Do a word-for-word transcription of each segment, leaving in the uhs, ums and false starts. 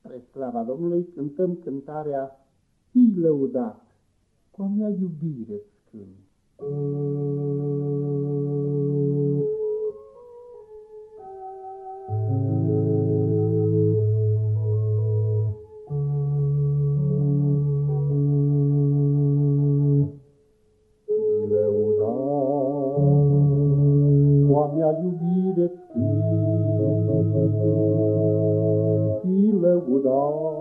Spre slava Domnului cântăm cântarea Fii lăudat, cu a mea iubire-ți cânt. Fii lăudat, cu a mea iubire-ți cânt. Fii lăudat,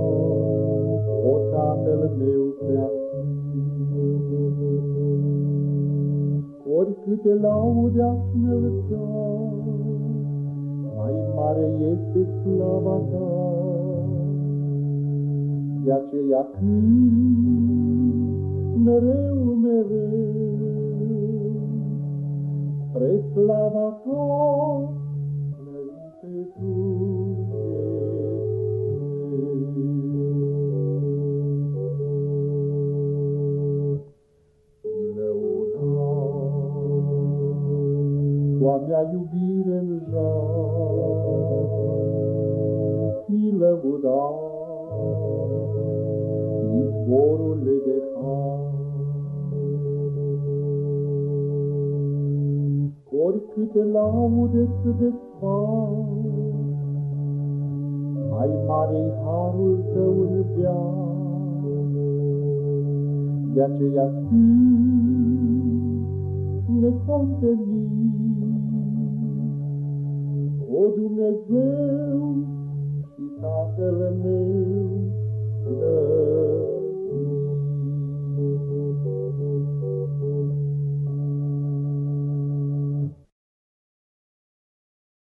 o Tatăl meu prea sfânt. Oricâte laude aș înălța, mai mare este slava ta. De aceea cânt mereu, mereu, spre slava ta, slăvite tu. Cu a mea iubire-n jar, fii lăudat, izvorule de har. Oricâte laude-ți desfac, mai mare-i harul tău în veac. De aceea cânt necontenit, o Dumnezeu și Tatăl meu slăvit.